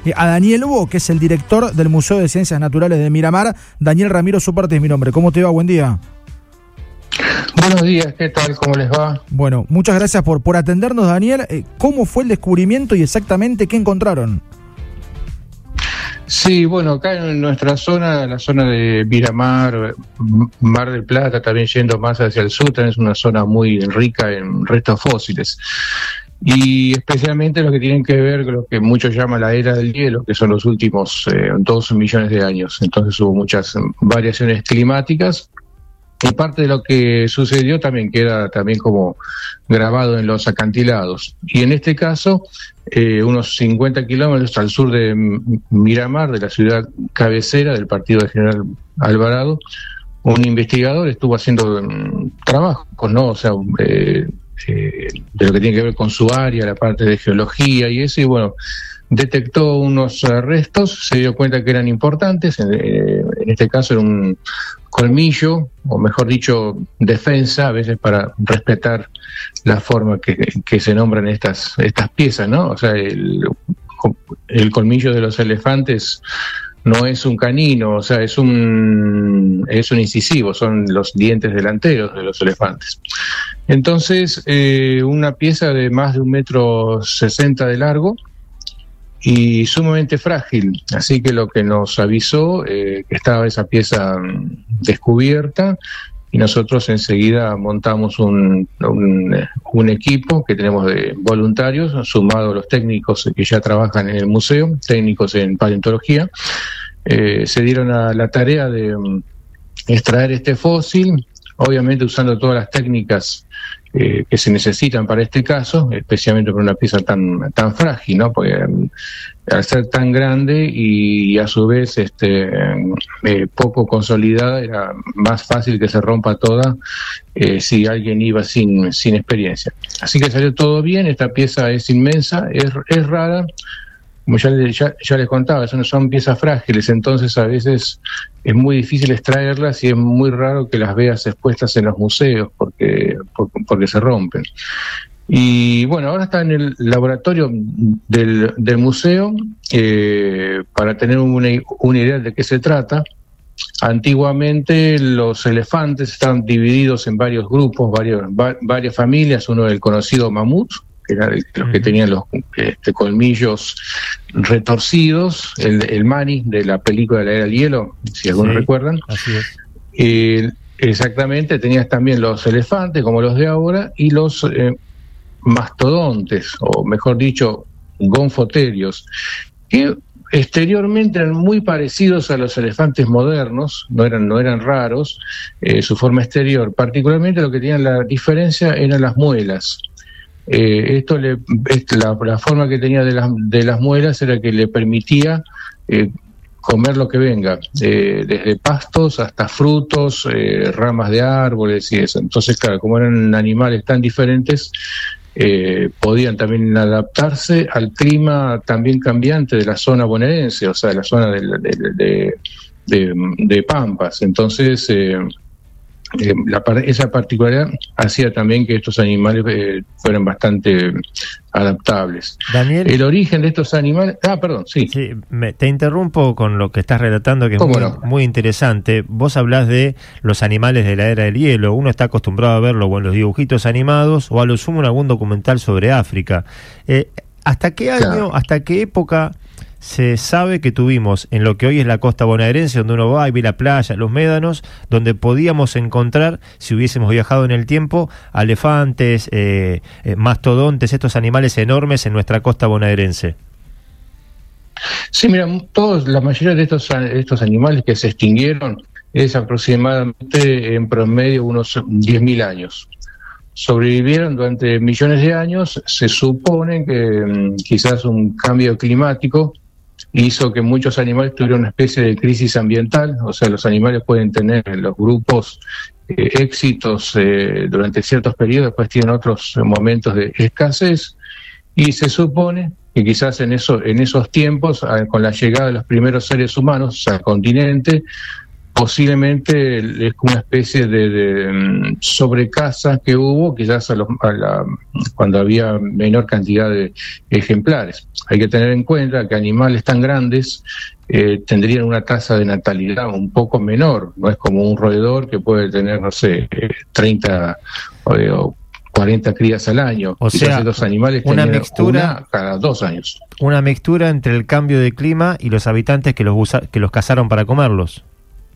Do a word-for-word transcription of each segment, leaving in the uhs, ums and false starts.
eh, a Daniel Bo, que es el director del Museo de Ciencias Naturales de Miramar. Daniel Ramiro Suparte es mi nombre. ¿Cómo te va? Buen día. Buenos días, ¿qué tal? ¿Cómo les va? Bueno, muchas gracias por, por atendernos, Daniel. Eh, ¿Cómo fue el descubrimiento y exactamente qué encontraron? Sí, bueno, acá en nuestra zona, la zona de Miramar, Mar del Plata, también yendo más hacia el sur, también es una zona muy rica en restos fósiles. Y especialmente los que tienen que ver con lo que muchos llaman la era del hielo, que son los últimos eh, dos millones de años. Entonces hubo muchas variaciones climáticas. Y parte de lo que sucedió también queda también como grabado en los acantilados. Y en este caso, eh, unos cincuenta kilómetros al sur de Miramar, de la ciudad cabecera del partido de General Alvarado, un investigador estuvo haciendo um, trabajos, ¿no? O sea, eh, eh, de lo que tiene que ver con su área, la parte de geología y eso, y bueno, detectó unos restos, se dio cuenta que eran importantes, en, en este caso era un colmillo, o mejor dicho, defensa, a veces para respetar la forma que, que se nombran estas, estas piezas, ¿no? O sea, el, el colmillo de los elefantes no es un canino, o sea, es un, es un incisivo, son los dientes delanteros de los elefantes. Entonces, eh, una pieza de más de un metro sesenta de largo, y sumamente frágil, así que lo que nos avisó eh, que estaba esa pieza descubierta, y nosotros enseguida montamos un, un, un equipo que tenemos de voluntarios, sumado a los técnicos que ya trabajan en el museo, técnicos en paleontología. Eh, se dieron a la tarea de um, extraer este fósil, obviamente usando todas las técnicas Eh, que se necesitan para este caso, especialmente por una pieza tan tan frágil, ¿no? Porque um, al ser tan grande y, y a su vez este eh, poco consolidada, era más fácil que se rompa toda eh, si alguien iba sin sin experiencia. Así que salió todo bien. Esta pieza es inmensa, es, es rara. Como ya, ya, ya les contaba, son, son piezas frágiles, entonces a veces es muy difícil extraerlas y es muy raro que las veas expuestas en los museos porque, porque se rompen. Y bueno, ahora está en el laboratorio del, del museo eh, para tener una, una idea de qué se trata. Antiguamente los elefantes estaban divididos en varios grupos, varios, va, varias familias, uno el conocido mamut, que eran los que tenían los este, colmillos retorcidos, el, el Manny de la película de la Era del Hielo, si algunos sí, recuerdan. Así es. Eh, exactamente, tenías también los elefantes, como los de ahora, y los eh, mastodontes, o mejor dicho, gonfoterios, que exteriormente eran muy parecidos a los elefantes modernos, no eran, no eran raros, eh, su forma exterior. Particularmente lo que tenían la diferencia eran las muelas. Eh, esto le, este, la, la forma que tenía de las, de las muelas era que le permitía eh, comer lo que venga, eh, desde pastos hasta frutos, eh, ramas de árboles y eso. Entonces, claro, como eran animales tan diferentes, eh, podían también adaptarse al clima también cambiante de la zona bonaerense, o sea, de la zona de, de, de, de, de Pampas. Entonces, eh, Eh, la, esa particularidad hacía también que estos animales eh, fueran bastante adaptables. Daniel, el origen de estos animales... Ah, perdón, sí. sí me, te interrumpo con lo que estás relatando, que es muy, no? muy interesante. Vos hablás de los animales de la Era del Hielo. Uno está acostumbrado a verlo o en los dibujitos animados o a lo sumo en algún documental sobre África. Eh, ¿Hasta qué año, claro. hasta qué época se sabe que tuvimos en lo que hoy es la costa bonaerense, donde uno va y ve la playa, los médanos, donde podíamos encontrar, si hubiésemos viajado en el tiempo, elefantes, eh, eh, mastodontes, estos animales enormes en nuestra costa bonaerense? Sí, mira, todos, la mayoría de estos, estos animales que se extinguieron es aproximadamente en promedio unos diez mil años. Sobrevivieron durante millones de años. Se supone que um, quizás un cambio climático hizo que muchos animales tuvieran una especie de crisis ambiental, o sea, los animales pueden tener los grupos eh, éxitos eh, durante ciertos periodos, después tienen otros momentos de escasez, y se supone que quizás en, eso, en esos tiempos, con la llegada de los primeros seres humanos al continente, posiblemente es una especie de, de sobrecasa que hubo, quizás a los, a la, cuando había menor cantidad de ejemplares. Hay que tener en cuenta que animales tan grandes eh, tendrían una tasa de natalidad un poco menor, no es como un roedor que puede tener, no sé, treinta o cuarenta crías al año. O sea, los animales una mixtura una cada dos años. Una mixtura entre el cambio de clima y los habitantes que los usa, que los cazaron para comerlos.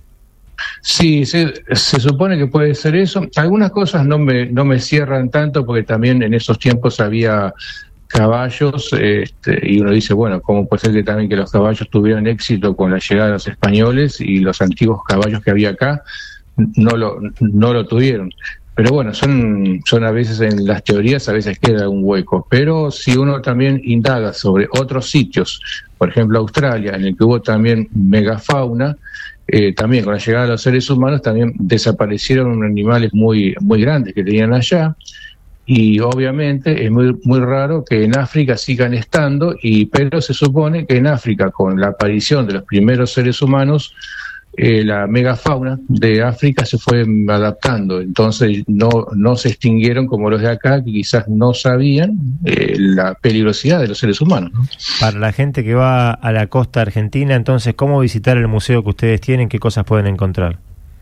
Sí, se, se supone que puede ser eso. Algunas cosas no me no me cierran tanto porque también en esos tiempos había caballos, este, y uno dice, bueno, ¿cómo puede ser que también que los caballos tuvieran éxito con la llegada de los españoles y los antiguos caballos que había acá no lo no lo tuvieron? Pero bueno, son, son a veces en las teorías, a veces queda un hueco. Pero si uno también indaga sobre otros sitios, por ejemplo Australia, en el que hubo también megafauna, eh, también con la llegada de los seres humanos también desaparecieron animales muy, muy grandes que tenían allá. Y obviamente es muy, muy raro que en África sigan estando, y pero se supone que en África, con la aparición de los primeros seres humanos, Eh, la megafauna de África se fue adaptando, entonces no, no se extinguieron como los de acá, que quizás no sabían eh, la peligrosidad de los seres humanos, ¿no? Para la gente que va a la costa argentina, entonces, ¿cómo visitar el museo que ustedes tienen? ¿Qué cosas pueden encontrar?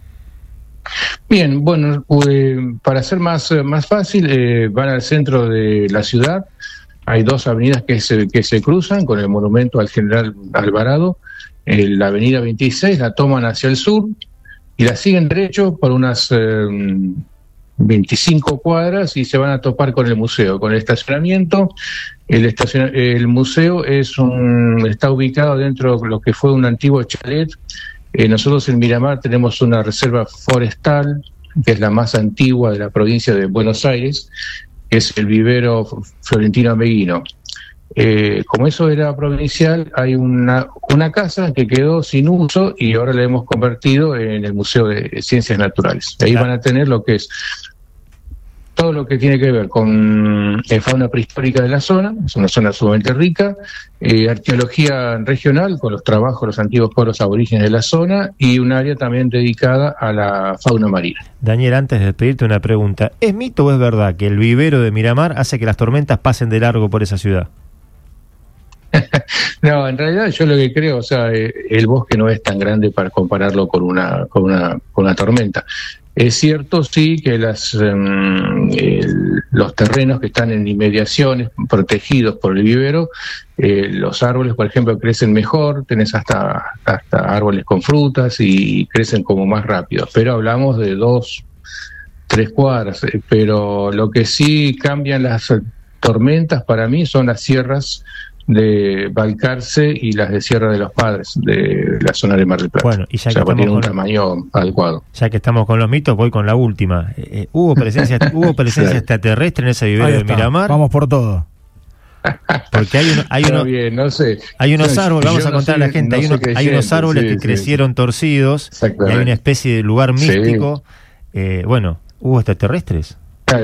Bien, bueno, eh, para ser más, más fácil, eh, van al centro de la ciudad, hay dos avenidas que se, que se cruzan con el monumento al general Alvarado. La avenida veintiséis la toman hacia el sur y la siguen derecho por unas eh, veinticinco cuadras y se van a topar con el museo, con el estacionamiento. El, estacion el museo es un, está ubicado dentro de lo que fue un antiguo chalet. Eh, nosotros en Miramar tenemos una reserva forestal, que es la más antigua de la provincia de Buenos Aires, que es el vivero Florentino Ameguino. Eh, como eso era provincial, hay una, una casa que quedó sin uso y ahora la hemos convertido en el Museo de Ciencias Naturales. Ahí van a tener lo que es todo lo que tiene que ver con eh, fauna prehistórica de la zona, es una zona sumamente rica, eh, arqueología regional con los trabajos de los antiguos pueblos aborígenes de la zona y un área también dedicada a la fauna marina. Daniel, antes de pedirte una pregunta, ¿es mito o es verdad que el vivero de Miramar hace que las tormentas pasen de largo por esa ciudad? No, en realidad yo lo que creo, o sea, eh, el bosque no es tan grande para compararlo con una con una, con una tormenta. Es cierto, sí, que las um, el, los terrenos que están en inmediaciones, protegidos por el vivero, eh, los árboles, por ejemplo, crecen mejor, tenés hasta, hasta árboles con frutas y crecen como más rápido, pero hablamos de dos, tres cuadras, eh, pero lo que sí cambian las tormentas para mí son las sierras de Balcarce y las de Sierra de los Padres, de la zona de Mar del Plata. Bueno, y ya o sea, que tiene un con, tamaño adecuado. Ya que estamos con los mitos, voy con la última. Eh, ¿Hubo presencia hubo presencia sí. extraterrestre en ese vivero de Miramar? Vamos por todo. Porque hay, uno, hay, uno, bien, no sé. hay unos yo, árboles, vamos a no contar sé, a la gente, no hay, uno, hay unos árboles sí, que sí, crecieron sí. torcidos, y hay una especie de lugar místico. Sí. Eh, bueno, ¿hubo extraterrestres?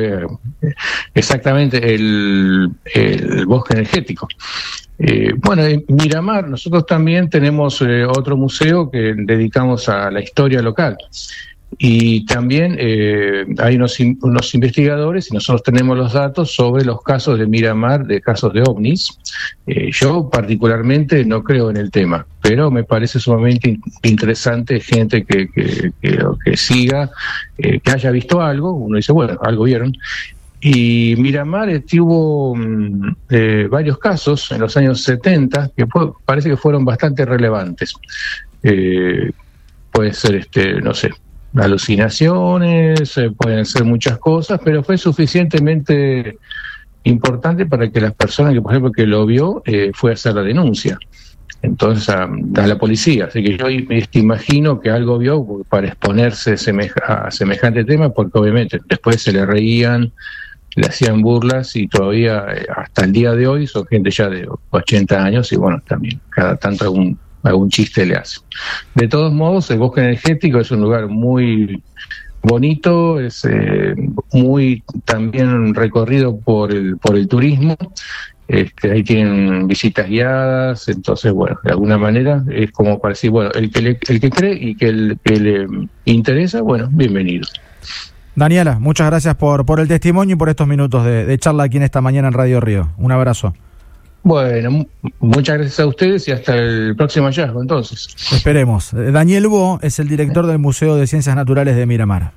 Exactamente, el, el bosque energético. Eh, bueno, en Miramar nosotros también tenemos eh, otro museo que dedicamos a la historia local. Y también eh, hay unos, unos investigadores y nosotros tenemos los datos sobre los casos de Miramar, de casos de ovnis. Eh, yo particularmente no creo en el tema, pero me parece sumamente interesante gente que, que, que, que siga, eh, que haya visto algo. Uno dice, bueno, algo vieron. Y Miramar eh, tuvo eh, varios casos en los años setenta que fue, parece que fueron bastante relevantes. Eh, puede ser, este, no sé, alucinaciones, eh, pueden ser muchas cosas, pero fue suficientemente importante para que las personas que, por ejemplo, que lo vio, eh, fue a hacer la denuncia. Entonces a, a la policía, así que yo este, imagino que algo vio para exponerse semeja, a semejante tema, porque obviamente después se le reían, le hacían burlas y todavía eh, hasta el día de hoy son gente ya de ochenta años y bueno, también cada tanto algún, algún chiste le hace. De todos modos, el bosque energético es un lugar muy bonito, es eh, muy también recorrido por el, por el turismo. Este, ahí tienen visitas guiadas, entonces, bueno, de alguna manera es como para decir, bueno, el que, le, el que cree y que, el, que le interesa, bueno, bienvenido. Daniela, muchas gracias por, por el testimonio y por estos minutos de, de charla aquí en esta mañana en Radio Río. Un abrazo. Bueno, muchas gracias a ustedes y hasta el próximo hallazgo, entonces. Esperemos. Daniel Bo es el director del Museo de Ciencias Naturales de Miramar.